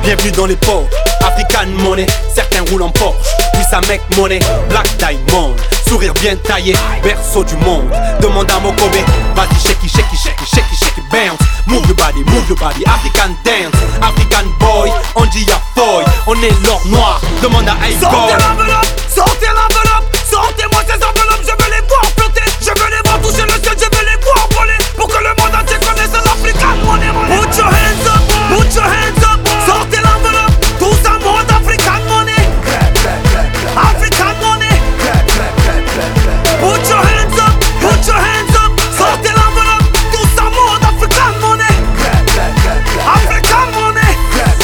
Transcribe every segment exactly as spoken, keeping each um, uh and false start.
Bienvenue dans les pauvres, African money. Certains roulent en Porsche, puis ça make money. Black diamond, sourire bien taillé, berceau du monde. Demande à Mokobe, vas-y shake it, shake it, shake it, shake it, shake it, bounce. Move your body, move your body, African dance. African boy, on dit ya foy. On est l'or noir, demande à Aïko. Sortez l'enveloppe, sortez l'enveloppe. Sortez-moi ces enveloppes, je veux les voir flotter. Je veux les voir toucher le ciel, je veux les voir voler. Pour que le monde entier connaisse l'African money, money. Put your hands up, put your hands up. Sortez l'enveloppe, tout ça monde African money. African money. Put your hands up, put your hands up. Sortez l'enveloppe, tout ça monde African money. African money.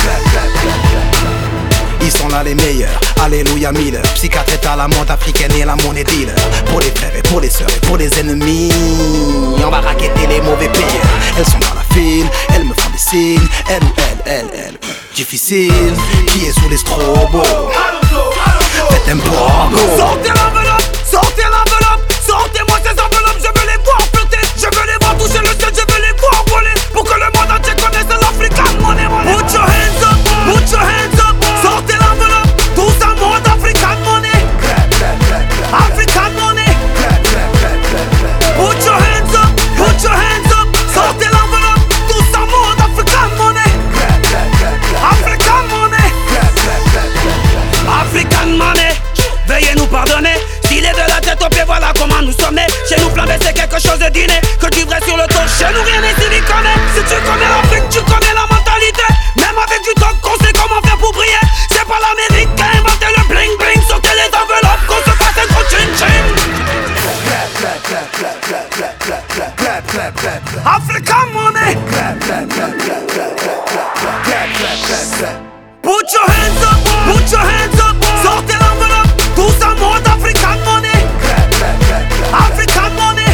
Ils sont là les meilleurs, alléluia Miller. Psychiatre est à la mode africaine et la monnaie dealer. Pour les frères et pour les sœurs et pour les ennemis, on va raqueter les mauvais payeurs. Elles sont dans la file, elles me font des signes. Elle ou elle, elle, elle, difficile. Qui est sous les strobos? Faites un pogo. Sortez l'enveloppe, sortez l'enveloppe. Sortez-moi ces enveloppes, je veux les voir flotter. Je veux les voir toucher le ciel, je veux les voir voler. Pour que le monde entier connaisse l'African money, money. Put your hands up, put your hands up. Sortez l'enveloppe, tout ça monde African money. African money. Put your hands up, put your hands up. Sortez l'enveloppe, tout ça monde African money. African money. African money. Veuillez nous pardonner. S'il est de la tête aux pieds, voilà comment nous sommes nés. Chez nous flamber c'est quelque chose de dîner. Que du vrai sur le dos, chez nous rien n'est siliconé. Si tu connais l'Afrique, tu connais la mentalité. Même avec du talk, on sait comment faire pour briller. C'est pas l'Amérique qui a inventé le bling bling. Sortez les enveloppes, qu'on se fasse un gros ching ching. African money. Put your hands up, put your hands up. Sortez l'enveloppe, tout ça monde African money. African money.